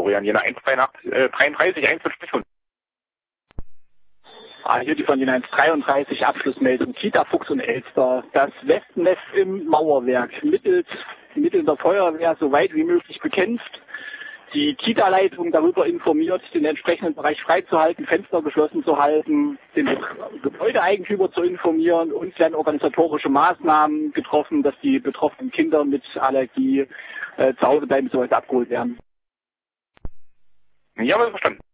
Florian. Jena 133, 150. Hier die von Jena 133, Abschlussmeldung, Kita Fuchs und Elster. Das Westennest im Mauerwerk mittels der Feuerwehr so weit wie möglich bekämpft. Die Kita-Leitung darüber informiert, den entsprechenden Bereich freizuhalten, Fenster geschlossen zu halten, den Gebäudeeigentümer zu informieren. Uns werden organisatorische Maßnahmen getroffen, dass die betroffenen Kinder mit Allergie zu Hause bleiben, soweit abgeholt werden. Ja, verstanden.